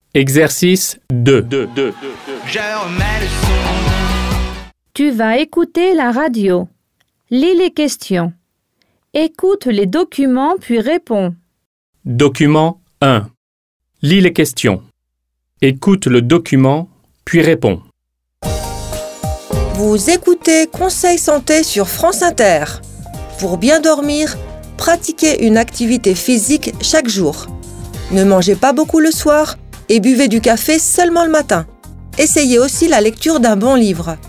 Exercice 2. Je remets le son. Tu vas écouter la radio. Lis les questions. Écoute les documents puis réponds. Document 1. Lis les questions. Écoute le document, puis réponds. Vous écoutez Conseil Santé sur France Inter. Pour bien dormir, pratiquez une activité physique chaque jour. Ne mangez pas beaucoup le soir et buvez du café seulement le matin. Essayez aussi la lecture d'un bon livre.